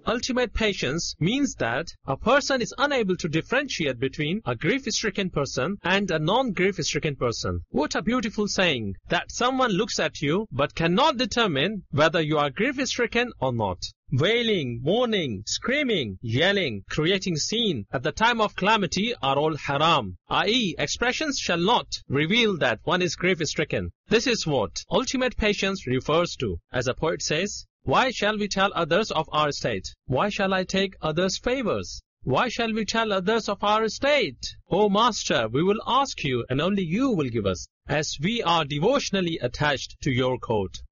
ultimate patience means that a person is unable to differentiate between a grief-stricken person and a non-grief-stricken person. What a beautiful saying, that someone looks at you but cannot determine whether you are grief-stricken or not. Wailing, mourning, screaming, yelling, creating scene at the time of calamity are all haram, i.e. expressions shall not reveal that one is grief-stricken. This is what ultimate patience refers to. As a poet says, why shall we tell others of our state? Why shall I take others' favors? Why shall we tell others of our state? O Master, we will ask you and only you will give us, as we are devotionally attached to your court.